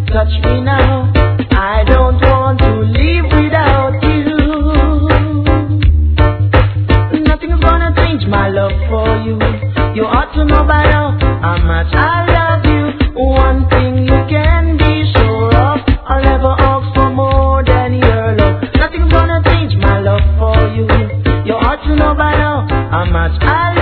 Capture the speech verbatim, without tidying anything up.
touch me now. I don't want to live without you. Nothing's gonna change my love for you. You ought to know by now how much I love you. One thing you can be sure of, I'll never ask for more than your love. Nothing's gonna change my love for you. You ought to know by now how much I love you.